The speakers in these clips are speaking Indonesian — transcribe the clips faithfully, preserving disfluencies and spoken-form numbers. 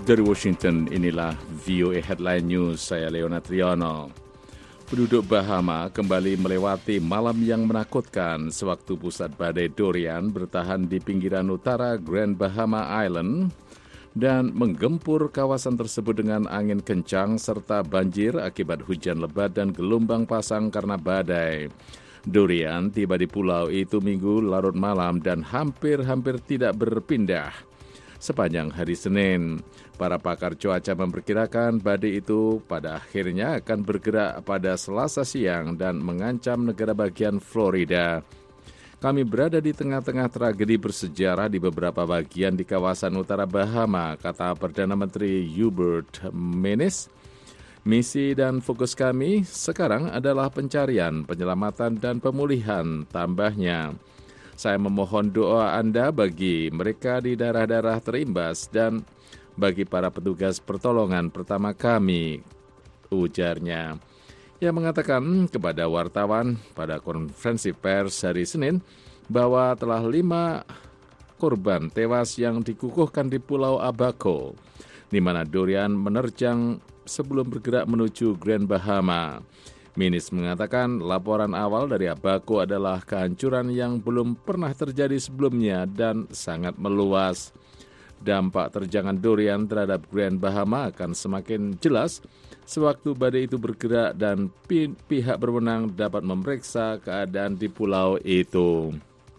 Dari Washington, inilah V O A Headline News, saya Leonard Riono. Penduduk Bahama kembali melewati malam yang menakutkan sewaktu pusat badai Dorian bertahan di pinggiran utara Grand Bahama Island dan menggempur kawasan tersebut dengan angin kencang serta banjir akibat hujan lebat dan gelombang pasang karena badai. Dorian tiba di pulau itu minggu larut malam dan hampir-hampir tidak berpindah sepanjang hari Senin. Para pakar cuaca memperkirakan badai itu pada akhirnya akan bergerak pada Selasa siang dan mengancam negara bagian Florida. Kami berada di tengah-tengah tragedi bersejarah di beberapa bagian di kawasan utara Bahama, kata Perdana Menteri Hubert Minnis. Misi dan fokus kami sekarang adalah pencarian, penyelamatan, dan pemulihan, tambahnya. Saya memohon doa Anda bagi mereka di daerah-daerah terimbas dan bagi para petugas pertolongan pertama kami, ujarnya. Ia mengatakan kepada wartawan pada konferensi pers hari Senin bahwa telah lima korban tewas yang dikukuhkan di Pulau Abaco, di mana Dorian menerjang sebelum bergerak menuju Grand Bahama. Minnis mengatakan laporan awal dari Abaco adalah kehancuran yang belum pernah terjadi sebelumnya dan sangat meluas. Dampak terjangan Dorian terhadap Grand Bahama akan semakin jelas sewaktu badai itu bergerak dan pi- pihak berwenang dapat memeriksa keadaan di pulau itu.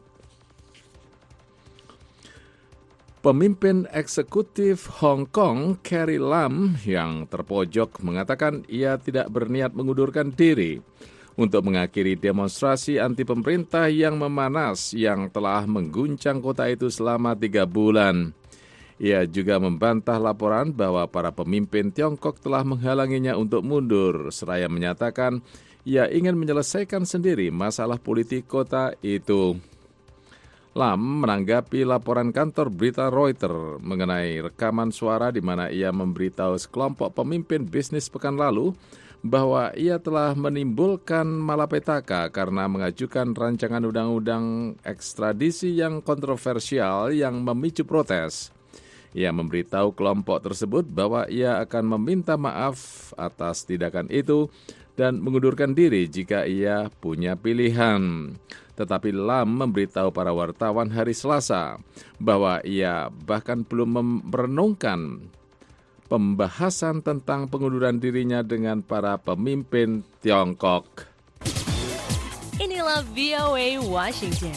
Pemimpin eksekutif Hong Kong, Carrie Lam, yang terpojok mengatakan ia tidak berniat mengundurkan diri untuk mengakhiri demonstrasi anti pemerintah yang memanas yang telah mengguncang kota itu selama tiga bulan. Ia juga membantah laporan bahwa para pemimpin Tiongkok telah menghalanginya untuk mundur, seraya menyatakan ia ingin menyelesaikan sendiri masalah politik kota itu. Lam menanggapi laporan kantor berita Reuters mengenai rekaman suara di mana ia memberitahu sekelompok pemimpin bisnis pekan lalu bahwa ia telah menimbulkan malapetaka karena mengajukan rancangan undang-undang ekstradisi yang kontroversial yang memicu protes. Ia memberitahu kelompok tersebut bahwa ia akan meminta maaf atas tindakan itu dan mengundurkan diri jika ia punya pilihan. Tetapi Lam memberitahu para wartawan hari Selasa bahwa ia bahkan belum merenungkan pembahasan tentang pengunduran dirinya dengan para pemimpin Tiongkok. Inilah V O A Washington.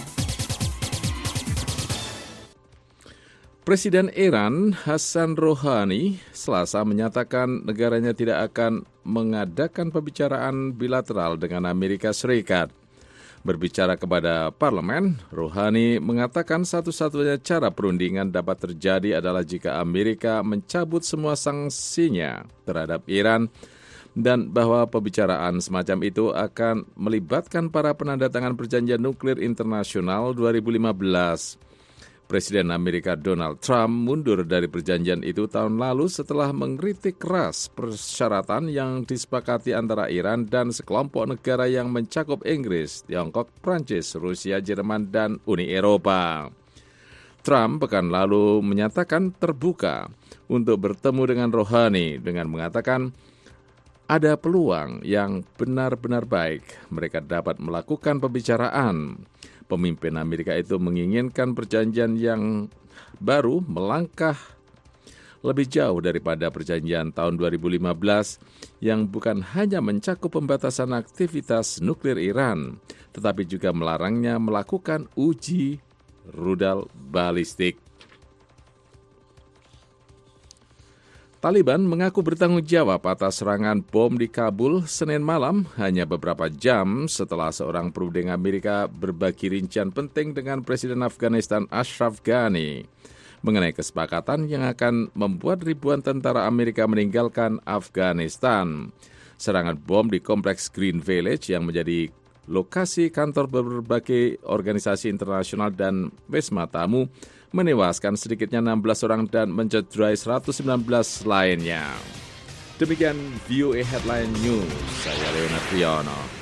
Presiden Iran Hassan Rouhani Selasa menyatakan negaranya tidak akan mengadakan pembicaraan bilateral dengan Amerika Serikat. Berbicara kepada parlemen, Rouhani mengatakan satu-satunya cara perundingan dapat terjadi adalah jika Amerika mencabut semua sanksinya terhadap Iran dan bahwa pembicaraan semacam itu akan melibatkan para penandatangan perjanjian nuklir internasional dua ribu lima belas. Presiden Amerika Donald Trump mundur dari perjanjian itu tahun lalu setelah mengkritik keras persyaratan yang disepakati antara Iran dan sekelompok negara yang mencakup Inggris, Tiongkok, Prancis, Rusia, Jerman, dan Uni Eropa. Trump pekan lalu menyatakan terbuka untuk bertemu dengan Rouhani dengan mengatakan ada peluang yang benar-benar baik mereka dapat melakukan pembicaraan. Pemimpin Amerika itu menginginkan perjanjian yang baru melangkah lebih jauh daripada perjanjian tahun dua ribu lima belas yang bukan hanya mencakup pembatasan aktivitas nuklir Iran, tetapi juga melarangnya melakukan uji rudal balistik. Taliban mengaku bertanggung jawab atas serangan bom di Kabul Senin malam hanya beberapa jam setelah seorang perunding Amerika berbagi rincian penting dengan Presiden Afghanistan Ashraf Ghani mengenai kesepakatan yang akan membuat ribuan tentara Amerika meninggalkan Afghanistan. Serangan bom di kompleks Green Village yang menjadi lokasi kantor berbagai organisasi internasional dan wisma tamu menewaskan sedikitnya enam belas orang dan mencederai seratus sembilan belas lainnya. Demikian V O A Headline News, saya Leonard Riono.